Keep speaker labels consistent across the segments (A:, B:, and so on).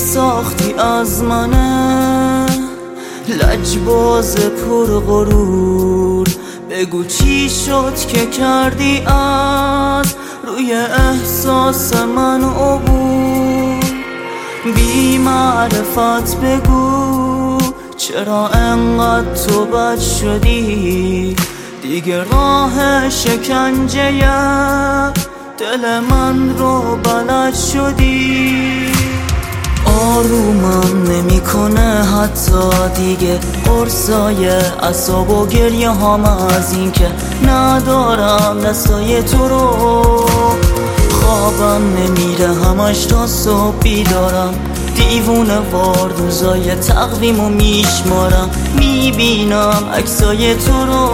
A: ساختی از منه، لجباز پر غرور. بگو چی شد که کردی از روی احساس من عبور. بی معرفت بگو چرا انقدر تو بد شدی، دیگه راه شکنجه دل من رو بلد شدی. آرومم نمیکنه حتی دیگه قرصای اعصاب و گریه هام، از این که ندارم دستای تو رو. خوابم نمیره همش تا صبح بیدارم، دیوونه وار روزای تقویمو میشمارم، میبینم عکسای تو رو.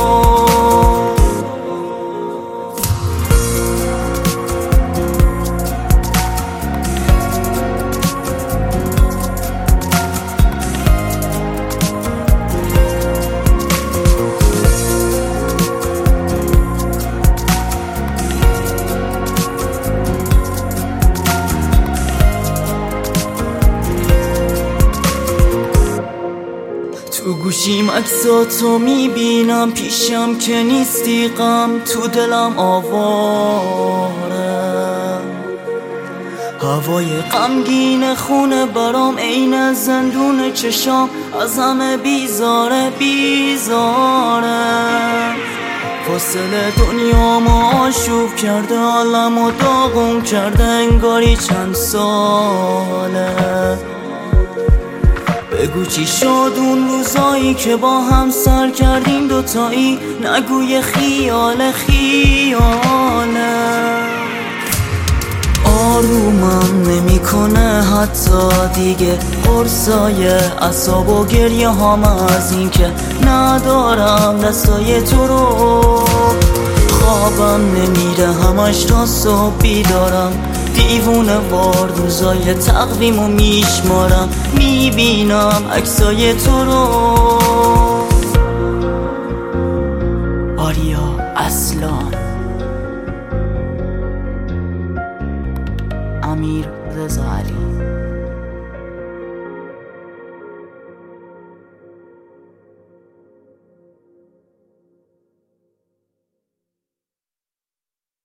A: تو گوشیم عکساتو میبینم، پیشم که نیستی غم تو دلم آواره. هوای غمگین خونه برام عین زندون چشام، از همه بیزاره فاصله دنیامو آشوب کرده، حالمو داغون کرده، انگاری چند ساله. بگو چی شد اون روزایی که با هم سر کردیم دوتایی، نگوی خیاله. آرومم نمیکنه حتی دیگه قرصای اعصاب و گریه هام، از این که ندارم دستای تو رو. خوابم نمیره همش تا صبح بیدارم، دیوونه وار روزای تقویمو میشمارم، میبینم عکسای تو رو. آریا اصلان، امیر رضا علی.